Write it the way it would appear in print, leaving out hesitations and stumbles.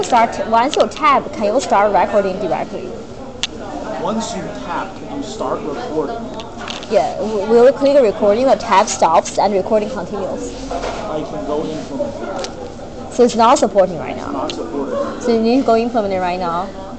Once you tap, can you start recording directly? Once you tap, can you start recording? Yeah, will you click recording, the tab stops and recording continues. I can go implement it. So it's not supporting right now. Not supported. So you need to go implement it right now.